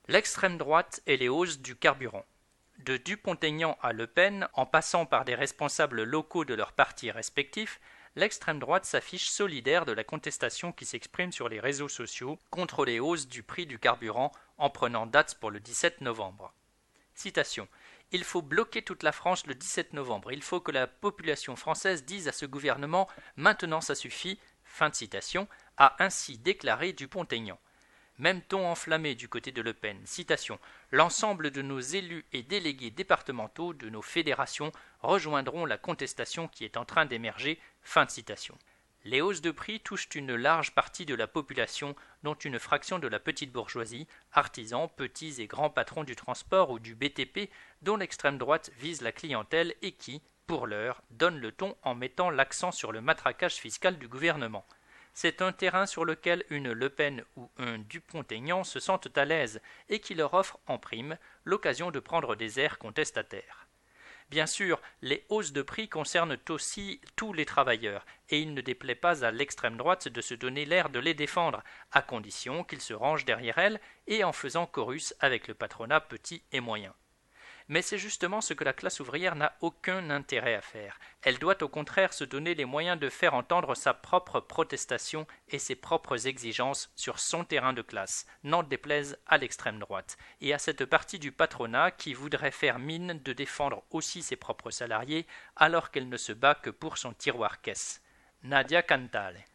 L'extrême droite et les hausses du carburant. De Dupont-Aignan à Le Pen, en passant par des responsables locaux de leurs partis respectifs, l'extrême droite s'affiche solidaire de la contestation qui s'exprime sur les réseaux sociaux contre les hausses du prix du carburant en prenant date pour le 17 novembre. Citation. Il faut bloquer toute la France le 17 novembre. Il faut que la population française dise à ce gouvernement « Maintenant ça suffit », fin de citation, a ainsi déclaré Dupont-Aignan. Même ton enflammé du côté de Le Pen. Citation. L'ensemble de nos élus et délégués départementaux de nos fédérations rejoindront la contestation qui est en train d'émerger. Fin de citation. Les hausses de prix touchent une large partie de la population, dont une fraction de la petite bourgeoisie, artisans, petits et grands patrons du transport ou du BTP, dont l'extrême droite vise la clientèle et qui, pour l'heure, donne le ton en mettant l'accent sur le matraquage fiscal du gouvernement. C'est un terrain sur lequel une Le Pen ou un Dupont-Aignan se sentent à l'aise et qui leur offre en prime l'occasion de prendre des airs contestataires. Bien sûr, les hausses de prix concernent aussi tous les travailleurs, et il ne déplaît pas à l'extrême droite de se donner l'air de les défendre, à condition qu'ils se rangent derrière elle et en faisant chorus avec le patronat petit et moyen. Mais c'est justement ce que la classe ouvrière n'a aucun intérêt à faire. Elle doit au contraire se donner les moyens de faire entendre sa propre protestation et ses propres exigences sur son terrain de classe, n'en déplaise à l'extrême droite, et à cette partie du patronat qui voudrait faire mine de défendre aussi ses propres salariés alors qu'elle ne se bat que pour son tiroir-caisse. Nadia Cantale.